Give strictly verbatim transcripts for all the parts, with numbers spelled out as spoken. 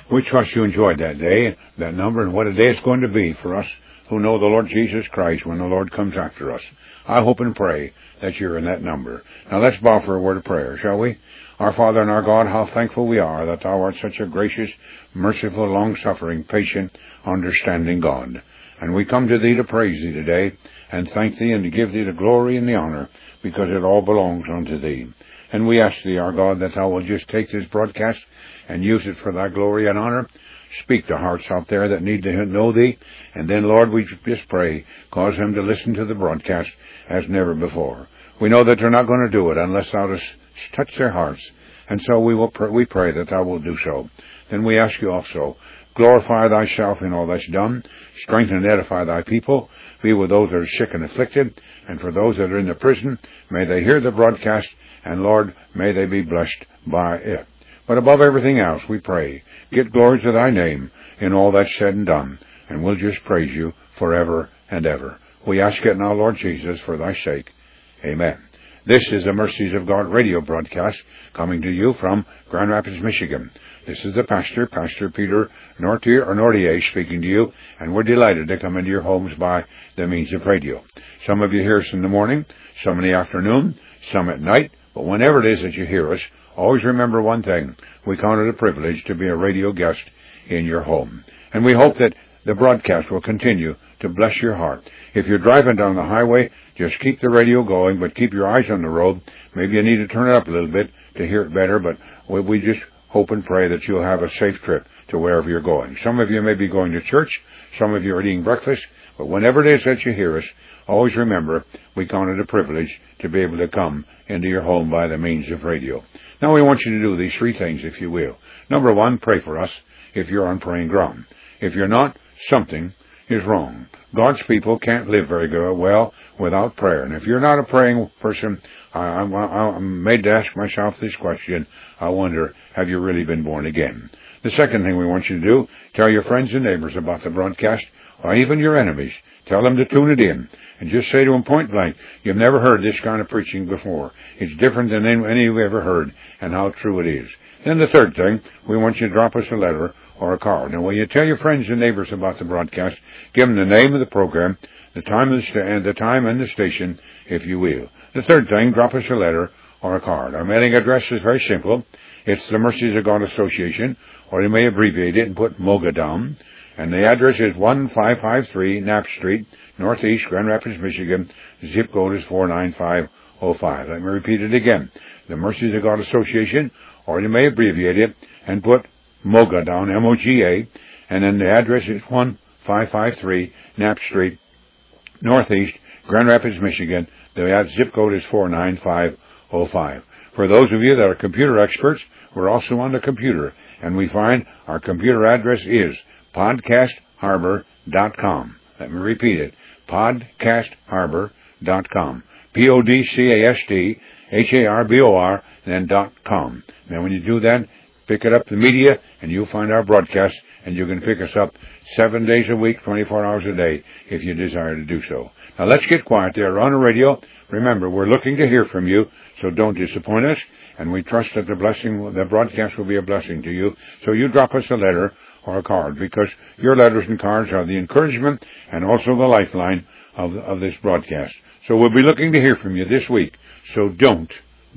We trust you enjoyed that day, that number, and what a day it's going to be for us who know the Lord Jesus Christ when the Lord comes after us. I hope and pray that you're in that number. Now let's bow for a word of prayer, shall we? Our Father and our God, how thankful we are that thou art such a gracious, merciful, long-suffering, patient, understanding God. And we come to thee to praise thee today, and thank thee, and to give thee the glory and the honor, because it all belongs unto thee. And we ask thee, our God, that thou will just take this broadcast and use it for thy glory and honor. Speak to hearts out there that need to know thee. And then, Lord, we just pray, cause them to listen to the broadcast as never before. We know that they're not going to do it unless thou dost touch their hearts. And so we will pray, we pray that thou will do so. Then we ask you also, glorify thyself in all that's done. Strengthen and edify thy people. Be with those that are sick and afflicted. And for those that are in the prison, may they hear the broadcast. And, Lord, may they be blessed by it. But above everything else, we pray, get glory to thy name in all that's said and done. And we'll just praise you forever and ever. We ask it now, Lord Jesus, for thy sake. Amen. This is the Mercies of God radio broadcast coming to you from Grand Rapids, Michigan. This is the pastor, Pastor Peter Nortier, or Nortier, speaking to you, and we're delighted to come into your homes by the means of radio. Some of you hear us in the morning, some in the afternoon, some at night, but whenever it is that you hear us, always remember one thing. We count it a privilege to be a radio guest in your home. And we hope that the broadcast will continue to bless your heart. If you're driving down the highway, just keep the radio going, but keep your eyes on the road. Maybe you need to turn it up a little bit to hear it better, but we, we just hope and pray that you'll have a safe trip to wherever you're going. Some of you may be going to church. Some of you are eating breakfast. But whenever it is that you hear us, always remember, we count it a privilege to be able to come into your home by the means of radio. Now we want you to do these three things, if you will. Number one, pray for us if you're on praying ground. If you're not, something is wrong. God's people can't live very good, well without prayer. And if you're not a praying person, I, I'm, I'm made to ask myself this question. I wonder, have you really been born again? The second thing we want you to do, tell your friends and neighbors about the broadcast, or even your enemies. Tell them to tune it in. And just say to them point blank, you've never heard this kind of preaching before. It's different than any you've ever heard, and how true it is. Then the third thing, we want you to drop us a letter or a card. Now, when you tell your friends and neighbors about the broadcast, give them the name of the program, the time, of the, sta- and the time and the station, if you will. The third thing, drop us a letter or a card. Our mailing address is very simple. It's the Mercies of God Association, or you may abbreviate it and put MOGA down. And the address is one five five three Knapp Street, Northeast, Grand Rapids, Michigan. The zip code is four nine five oh five. Let me repeat it again. The Mercies of God Association, or you may abbreviate it and put MOGA down, M O G A, and then the address is one five five three Knapp Street, Northeast, Grand Rapids, Michigan. The zip code is four nine five oh five. For those of you that are computer experts, we're also on the computer, and we find our computer address is podcast harbor dot com. Let me repeat it, podcast harbor dot com. P O D C A S T H A R B O R, and then dot com. Now, when you do that, pick it up, the media, and you'll find our broadcast, and you can pick us up seven days a week, twenty-four hours a day, if you desire to do so. Now, let's get quiet there on the radio. Remember, we're looking to hear from you, so don't disappoint us, and we trust that the blessing, the broadcast will be a blessing to you. So you drop us a letter or a card, because your letters and cards are the encouragement and also the lifeline of, of this broadcast. So we'll be looking to hear from you this week, so don't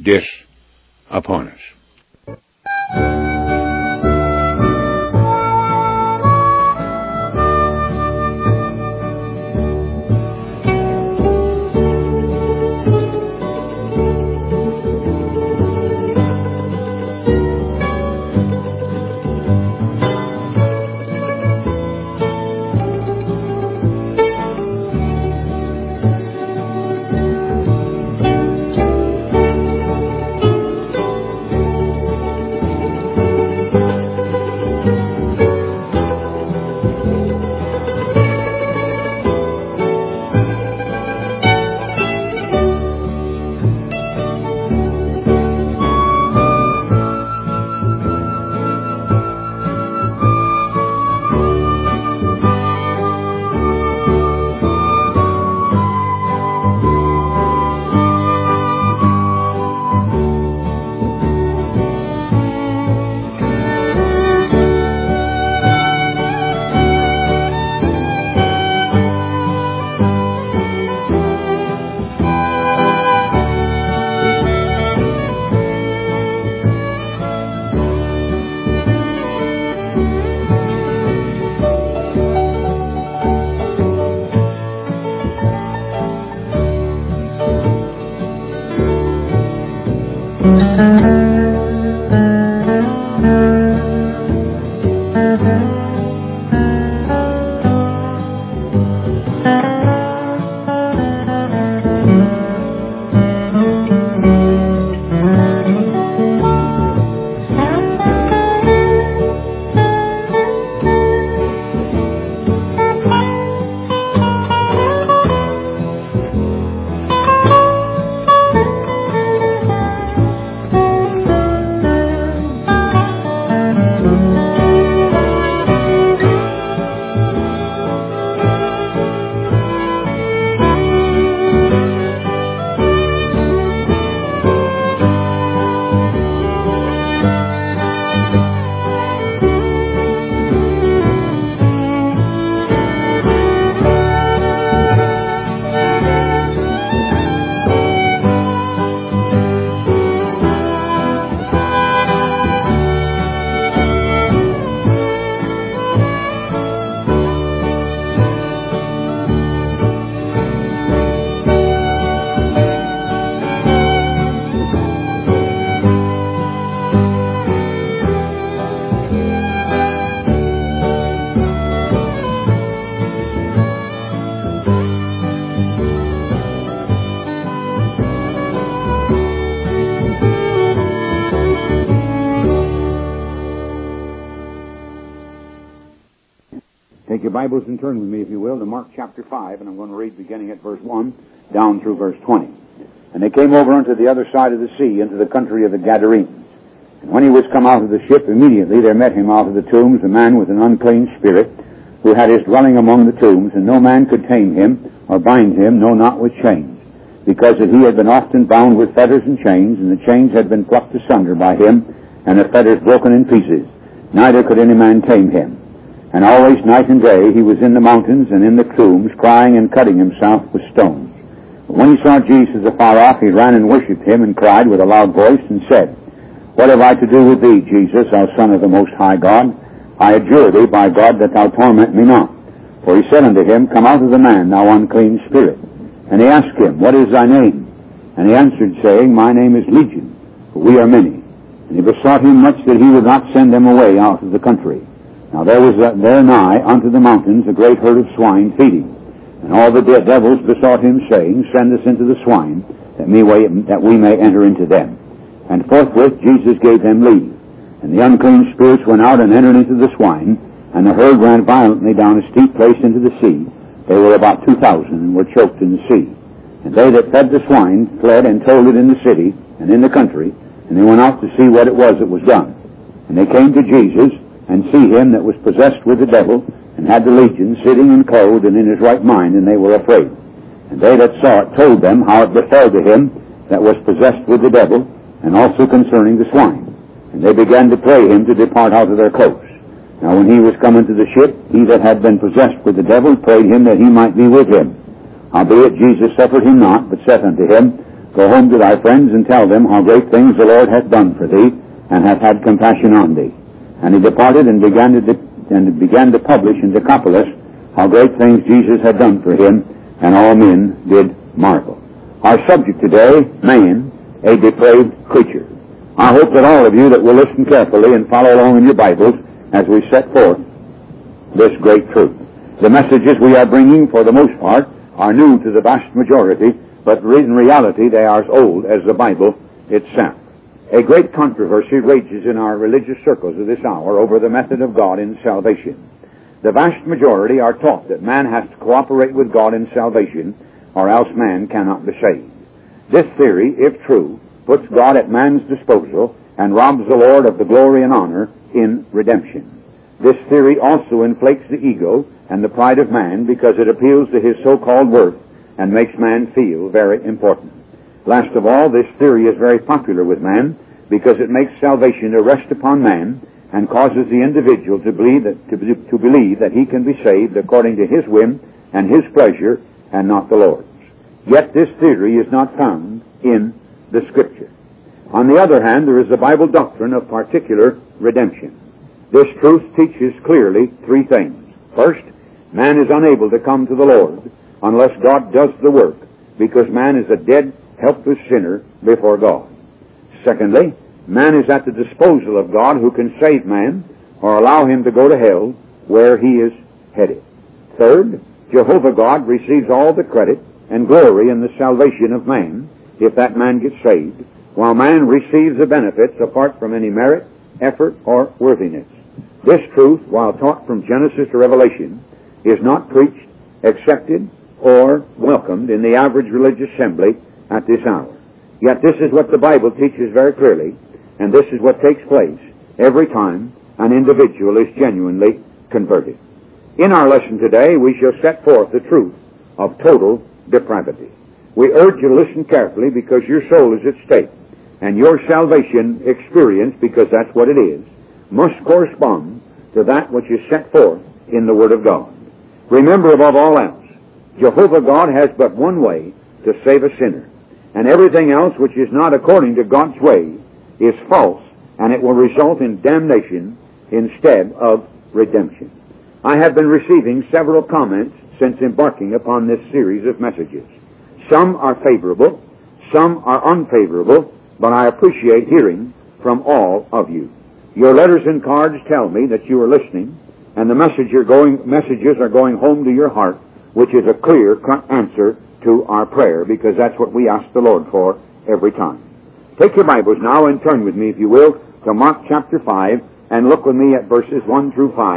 disappoint us. Take your Bibles and turn with me, if you will, to Mark chapter five, and I'm going to read beginning at verse one down through verse twenty. And they came over unto the other side of the sea, into the country of the Gadarenes. And when he was come out of the ship, immediately there met him out of the tombs a man with an unclean spirit, who had his dwelling among the tombs, and no man could tame him, or bind him, no, not with chains, because that he had been often bound with fetters and chains, and the chains had been plucked asunder by him, and the fetters broken in pieces. Neither could any man tame him. And always night and day he was in the mountains and in the tombs, crying and cutting himself with stones. But when he saw Jesus afar off, he ran and worshipped him, and cried with a loud voice, and said, What have I to do with thee, Jesus, thou Son of the Most High God? I adjure thee by God that thou torment me not. For he said unto him, Come out of the man, thou unclean spirit. And he asked him, What is thy name? And he answered, saying, My name is Legion, for we are many. And he besought him much that he would not send them away out of the country. Now there was there nigh unto the mountains a great herd of swine feeding. And all the de- devils besought him, saying, Send us into the swine, that, me way, that we may enter into them. And forthwith Jesus gave them leave. And the unclean spirits went out and entered into the swine, and the herd ran violently down a steep place into the sea. They were about two thousand, and were choked in the sea. And they that fed the swine fled and told it in the city and in the country, and they went out to see what it was that was done. And they came to Jesus, and see him that was possessed with the devil, and had the legion, sitting and clothed and in his right mind, and they were afraid. And they that saw it told them how it befell to him that was possessed with the devil, and also concerning the swine. And they began to pray him to depart out of their coasts. Now when he was come into the ship, he that had been possessed with the devil prayed him that he might be with him. Howbeit Jesus suffered him not, but saith unto him, Go home to thy friends, and tell them how great things the Lord hath done for thee, and hath had compassion on thee. And he departed and began to de- and began to publish in Decapolis how great things Jesus had done for him, and all men did marvel. Our subject today, man, a depraved creature. I hope that all of you that will listen carefully and follow along in your Bibles as we set forth this great truth. The messages we are bringing, for the most part, are new to the vast majority, but in reality they are as old as the Bible itself. A great controversy rages in our religious circles of this hour over the method of God in salvation. The vast majority are taught that man has to cooperate with God in salvation, or else man cannot be saved. This theory, if true, puts God at man's disposal and robs the Lord of the glory and honor in redemption. This theory also inflates the ego and the pride of man, because it appeals to his so-called worth and makes man feel very important. Last of all, this theory is very popular with man, because it makes salvation a rest upon man and causes the individual to believe that, to, to believe that he can be saved according to his whim and his pleasure and not the Lord's. Yet this theory is not found in the Scripture. On the other hand, there is the Bible doctrine of particular redemption. This truth teaches clearly three things. First, man is unable to come to the Lord unless God does the work, because man is a dead, helpless sinner before God. Secondly, man is at the disposal of God, who can save man or allow him to go to hell where he is headed. Third, Jehovah God receives all the credit and glory in the salvation of man if that man gets saved, while man receives the benefits apart from any merit, effort, or worthiness. This truth, while taught from Genesis to Revelation, is not preached, accepted, or welcomed in the average religious assembly at this hour. Yet this is what the Bible teaches very clearly, and this is what takes place every time an individual is genuinely converted. In our lesson today, we shall set forth the truth of total depravity. We urge you to listen carefully, because your soul is at stake, and your salvation experience, because that's what it is, must correspond to that which is set forth in the Word of God. Remember, above all else, Jehovah God has but one way to save a sinner, and everything else which is not according to God's way is false, and it will result in damnation instead of redemption. I have been receiving several comments since embarking upon this series of messages. Some are favorable, some are unfavorable, but I appreciate hearing from all of you. Your letters and cards tell me that you are listening, and the message you're going, messages are going home to your heart, which is a clear answer to our prayer, because that's what we ask the Lord for every time. Take your Bibles now and turn with me, if you will, to Mark chapter five, and look with me at verses one through five,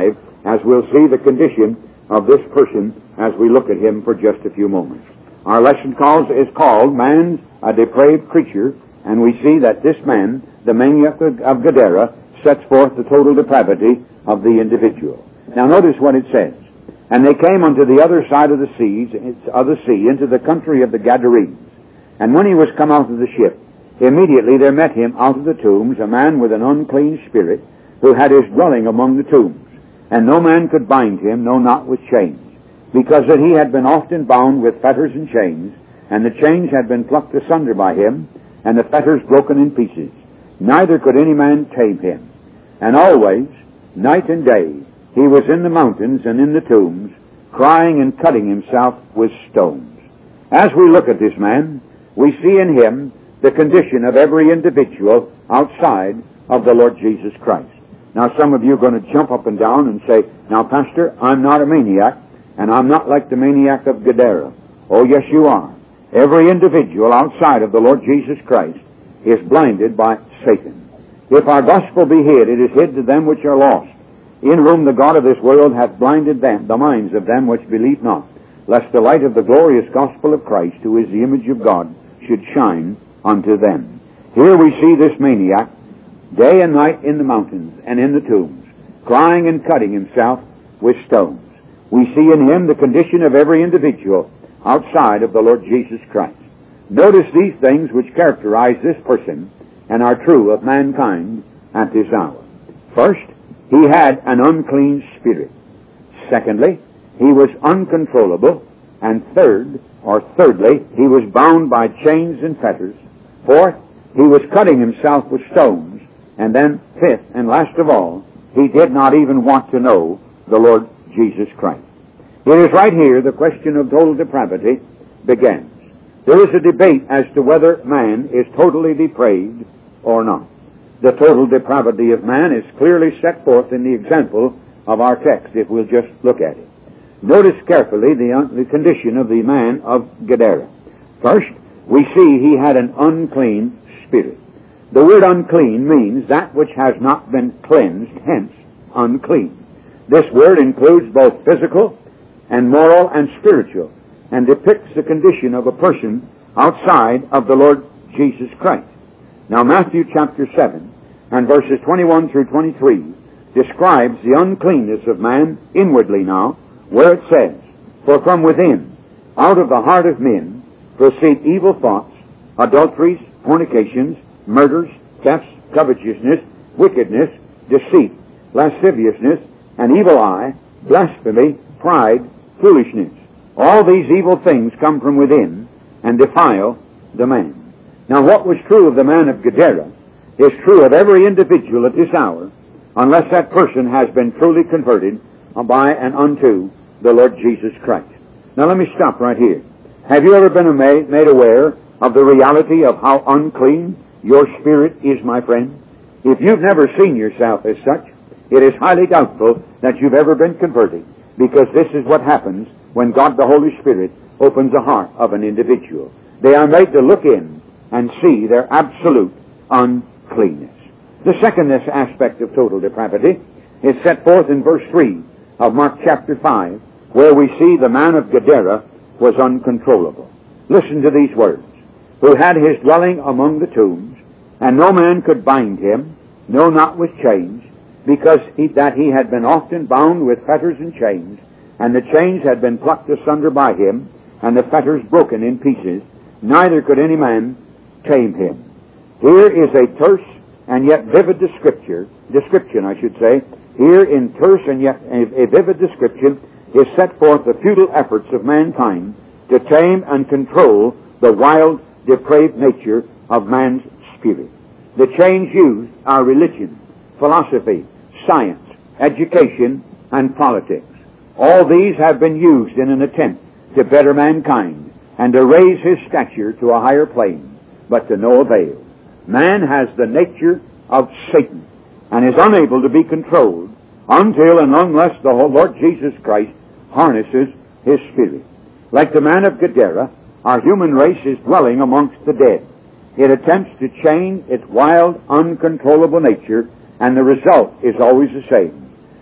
as we'll see the condition of this person as we look at him for just a few moments. Our lesson calls is called Man's a Depraved Creature, and we see that this man, the maniac of Gadara, sets forth the total depravity of the individual. Now notice what it says. And they came unto the other side of the seas, of the sea, into the country of the Gadarenes. And when he was come out of the ship, immediately there met him out of the tombs a man with an unclean spirit, who had his dwelling among the tombs. And no man could bind him, no, not with chains, because that he had been often bound with fetters and chains, and the chains had been plucked asunder by him, and the fetters broken in pieces. Neither could any man tame him. And always, night and day, he was in the mountains and in the tombs, crying and cutting himself with stones. As we look at this man, we see in him the condition of every individual outside of the Lord Jesus Christ. Now some of you are going to jump up and down and say, now Pastor, I'm not a maniac, and I'm not like the maniac of Gadara. Oh yes you are. Every individual outside of the Lord Jesus Christ is blinded by Satan. If our gospel be hid, it is hid to them which are lost, in whom the God of this world hath blinded them, the minds of them which believe not, lest the light of the glorious gospel of Christ, who is the image of God, should shine unto them. Here we see this maniac, day and night in the mountains and in the tombs, crying and cutting himself with stones. We see in him the condition of every individual outside of the Lord Jesus Christ. Notice these things which characterize this person and are true of mankind at this hour. First, he had an unclean spirit. Secondly, he was uncontrollable. And third, or thirdly, he was bound by chains and fetters. Fourth, he was cutting himself with stones. And then fifth, and last of all, he did not even want to know the Lord Jesus Christ. It is right here the question of total depravity begins. There is a debate as to whether man is totally depraved or not. The total depravity of man is clearly set forth in the example of our text, if we'll just look at it. Notice carefully the, uh, the condition of the man of Gadara. First, we see he had an unclean spirit. The word unclean means that which has not been cleansed, hence unclean. This word includes both physical and moral and spiritual, and depicts the condition of a person outside of the Lord Jesus Christ. Now Matthew chapter seven and verses twenty-one through twenty-three describes the uncleanness of man inwardly now, where it says, for from within, out of the heart of men, proceed evil thoughts, adulteries, fornications, murders, thefts, covetousness, wickedness, deceit, lasciviousness, an evil eye, blasphemy, pride, foolishness. All these evil things come from within and defile the man. Now what was true of the man of Gadara is true of every individual at this hour, unless that person has been truly converted by and unto the Lord Jesus Christ. Now let me stop right here. Have you ever been made, made aware of the reality of how unclean your spirit is, my friend? If you've never seen yourself as such, it is highly doubtful that you've ever been converted, because this is what happens when God the Holy Spirit opens the heart of an individual. They are made to look in and see their absolute uncleanness. The second aspect of total depravity is set forth in verse three of Mark chapter five, where we see the man of Gadara was uncontrollable. Listen to these words. Who had his dwelling among the tombs, and no man could bind him, no, not with chains, because he, that he had been often bound with fetters and chains, and the chains had been plucked asunder by him, and the fetters broken in pieces, neither could any man tame him. Here is a terse and yet vivid description, description I should say. Here in terse and yet a, a vivid description is set forth the futile efforts of mankind to tame and control the wild, depraved nature of man's spirit. The chains used are religion, philosophy, science, education, and politics. All these have been used in an attempt to better mankind and to raise his stature to a higher plane, but to no avail. Man has the nature of Satan and is unable to be controlled until and unless the Lord Jesus Christ harnesses his spirit. Like the man of Gadara, our human race is dwelling amongst the dead. It attempts to chain its wild, uncontrollable nature, and the result is always the same.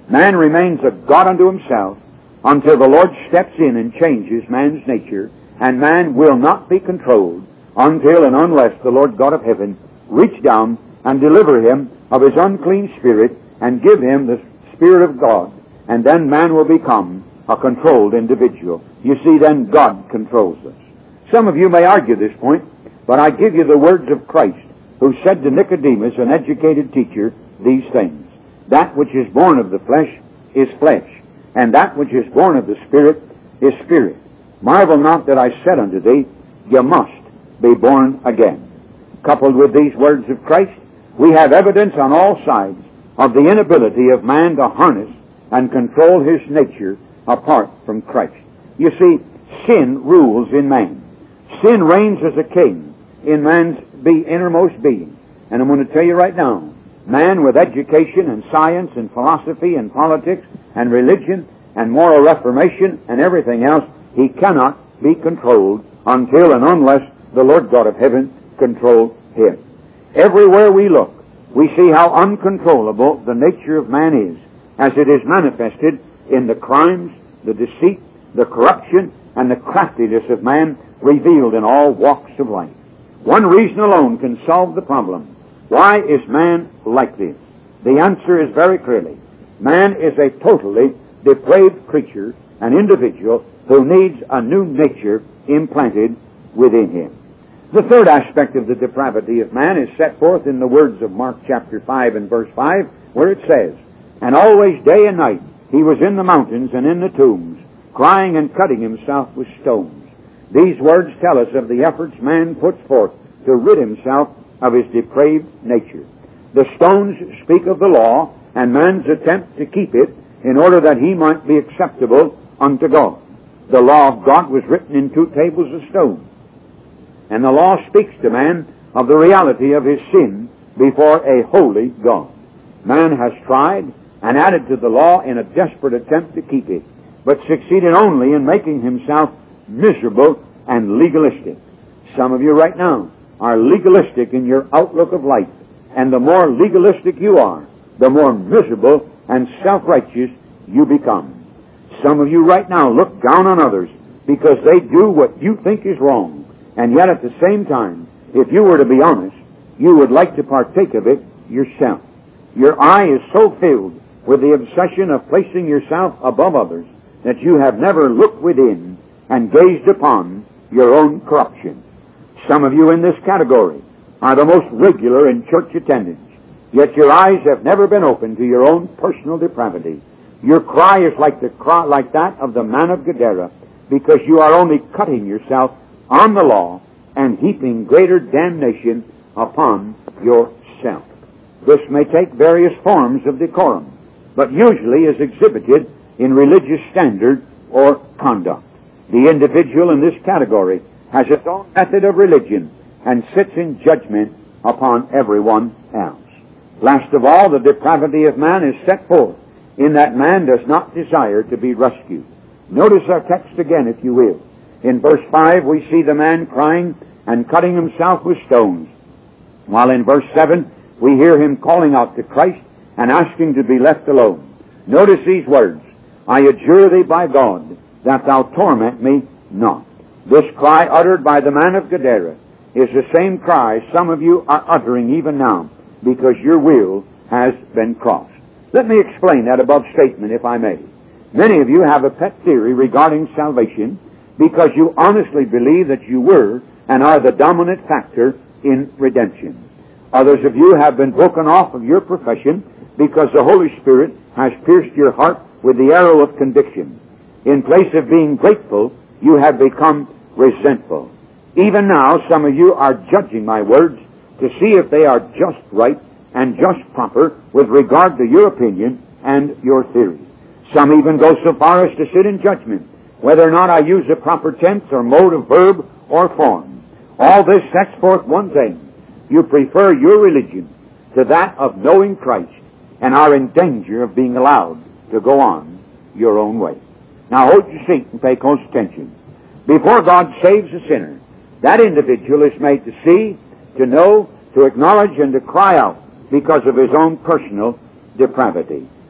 Man remains a God unto himself until the Lord steps in and changes man's nature, and man will not be controlled until and unless the Lord God of heaven reach down and deliver him of his unclean spirit and give him the Spirit of God, and then man will become a controlled individual. You see, then God controls us. Some of you may argue this point, but I give you the words of Christ, who said to Nicodemus, an educated teacher, these things. That which is born of the flesh is flesh, and that which is born of the Spirit is spirit. Marvel not that I said unto thee, you must be born again. Coupled with these words of Christ, we have evidence on all sides of the inability of man to harness and control his nature apart from Christ. You see, sin rules in man. Sin reigns as a king in man's be innermost being. And I'm going to tell you right now, man with education and science and philosophy and politics and religion and moral reformation and everything else, he cannot be controlled until and unless the Lord God of heaven controls him. Everywhere we look, we see how uncontrollable the nature of man is, as it is manifested in the crimes, the deceit, the corruption, and the craftiness of man revealed in all walks of life. One reason alone can solve the problem. Why is man like this? The answer is very clearly, man is a totally depraved creature, an individual who needs a new nature implanted within him. The third aspect of the depravity of man is set forth in the words of Mark chapter five and verse five, where it says, and always day and night he was in the mountains and in the tombs, crying and cutting himself with stones. These words tell us of the efforts man puts forth to rid himself of his depraved nature. The stones speak of the law and man's attempt to keep it in order that he might be acceptable unto God. The law of God was written in two tables of stone. And the law speaks to man of the reality of his sin before a holy God. Man has tried and added to the law in a desperate attempt to keep it, but succeeded only in making himself miserable and legalistic. Some of you right now are legalistic in your outlook of life, and the more legalistic you are, the more miserable and self-righteous you become. Some of you right now look down on others because they do what you think is wrong, and yet at the same time, if you were to be honest, you would like to partake of it yourself. Your eye is so filled with the obsession of placing yourself above others that you have never looked within and gazed upon your own corruption. Some of you in this category are the most regular in church attendance, yet your eyes have never been opened to your own personal depravity. Your cry is like the cry, like that of the man of Gadara, because you are only cutting yourself on the law and heaping greater damnation upon yourself. This may take various forms of decorum, but usually is exhibited in religious standard or conduct. The individual in this category has its own method of religion and sits in judgment upon everyone else. Last of all, the depravity of man is set forth in that man does not desire to be rescued. Notice our text again, if you will. In verse five, we see the man crying and cutting himself with stones, while in verse seven, we hear him calling out to Christ and asking to be left alone. Notice these words, I adjure thee by God that thou torment me not. This cry uttered by the man of Gadara is the same cry some of you are uttering even now, because your will has been crossed. Let me explain that above statement, if I may. Many of you have a pet theory regarding salvation because you honestly believe that you were and are the dominant factor in redemption. Others of you have been broken off of your profession because the Holy Spirit has pierced your heart with the arrow of conviction. In place of being grateful, you have become resentful. Even now, some of you are judging my words to see if they are just right and just proper with regard to your opinion and your theory. Some even go so far as to sit in judgment whether or not I use a proper tense or mode of verb or form. All this sets forth one thing. You prefer your religion to that of knowing Christ and are in danger of being allowed to go on your own way. Now hold your seat and pay close attention. Before God saves a sinner, that individual is made to see, to know, to acknowledge, and to cry out because of his own personal depravity.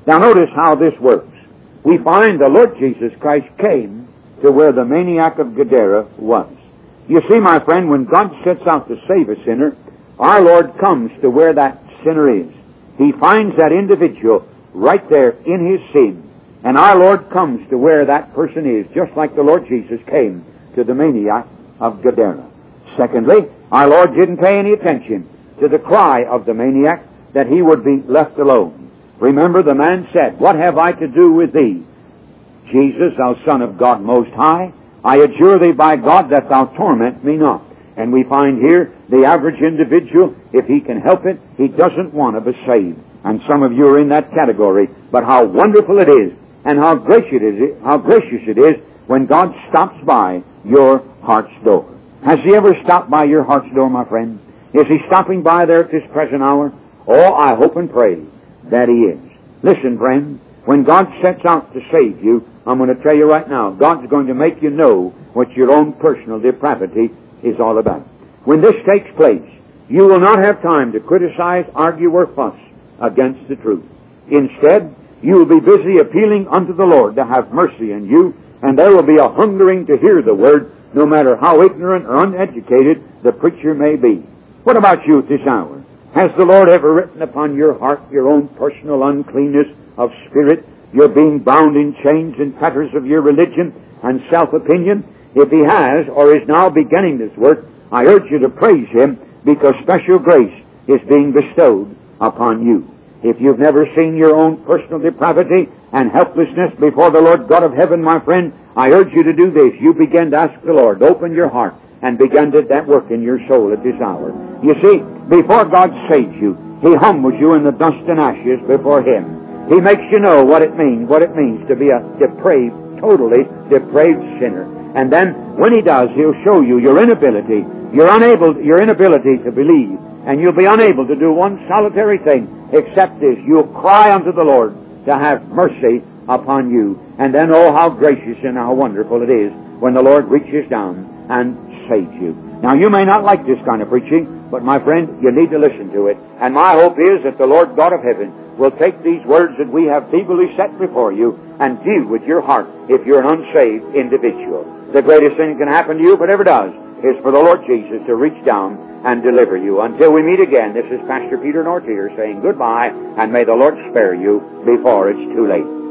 Now notice how this works. We find the Lord Jesus Christ came to where the maniac of Gadara was. You see, my friend, when God sets out to save a sinner, our Lord comes to where that sinner is. He finds that individual right there in his sin. And our Lord comes to where that person is, just like the Lord Jesus came to the maniac of Gadara. Secondly, our Lord didn't pay any attention to the cry of the maniac that he would be left alone. Remember, the man said, "What have I to do with thee, Jesus, thou Son of God Most High? I adjure thee by God that thou torment me not." And we find here the average individual, if he can help it, he doesn't want to be saved. And some of you are in that category. But how wonderful it is, and how gracious it is, how gracious it is when God stops by your heart's door. Has He ever stopped by your heart's door, my friend? Is He stopping by there at this present hour? Oh, I hope and pray that He is. Listen, friend, when God sets out to save you, I'm going to tell you right now, God's going to make you know what your own personal depravity is all about. When this takes place, you will not have time to criticize, argue, or fuss against the truth. Instead, you will be busy appealing unto the Lord to have mercy on you, and there will be a hungering to hear the Word, no matter how ignorant or uneducated the preacher may be. What about you at this hour? Has the Lord ever written upon your heart your own personal uncleanness of spirit, your being bound in chains and fetters of your religion and self-opinion? If He has, or is now beginning this work, I urge you to praise Him, because special grace is being bestowed upon you. If you've never seen your own personal depravity and helplessness before the Lord God of heaven, my friend, I urge you to do this. You begin to ask the Lord, open your heart, and begin to that work in your soul at this hour. You see, before God saves you, He humbles you in the dust and ashes before Him. He makes you know what it means, what it means to be a depraved, totally depraved sinner. And then, when He does, He'll show you your inability, your unable, your inability to believe, and you'll be unable to do one solitary thing, except this: you'll cry unto the Lord to have mercy upon you. And then, oh, how gracious and how wonderful it is when the Lord reaches down and saves you. Now, you may not like this kind of preaching, but my friend, you need to listen to it. And my hope is that the Lord God of heaven will take these words that we have feebly set before you and deal with your heart if you're an unsaved individual. The greatest thing that can happen to you, if it ever does, is for the Lord Jesus to reach down and deliver you. Until we meet again, this is Pastor Peter Northier saying goodbye, and may the Lord spare you before it's too late.